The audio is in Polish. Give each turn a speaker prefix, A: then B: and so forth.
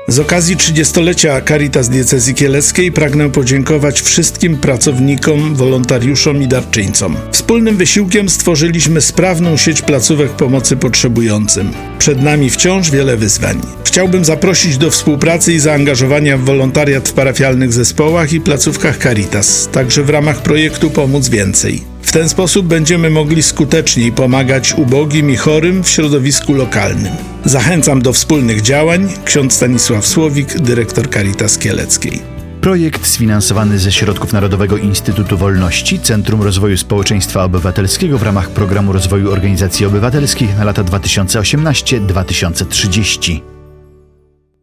A: Z okazji 30-lecia Caritas Diecezji Kieleckiej pragnę podziękować wszystkim pracownikom, wolontariuszom i darczyńcom. Wspólnym wysiłkiem stworzyliśmy sprawną sieć placówek pomocy potrzebującym. Przed nami wciąż wiele wyzwań. Chciałbym zaprosić do współpracy i zaangażowania w wolontariat w parafialnych zespołach i placówkach Caritas, także w ramach projektu Pomóc Więcej. W ten sposób będziemy mogli skuteczniej pomagać ubogim i chorym w środowisku lokalnym. Zachęcam do wspólnych działań. Ksiądz Stanisław Słowik, dyrektor Caritas Kieleckiej.
B: Projekt sfinansowany ze środków Narodowego Instytutu Wolności, Centrum Rozwoju Społeczeństwa Obywatelskiego w ramach Programu Rozwoju Organizacji Obywatelskich na lata 2018-2030.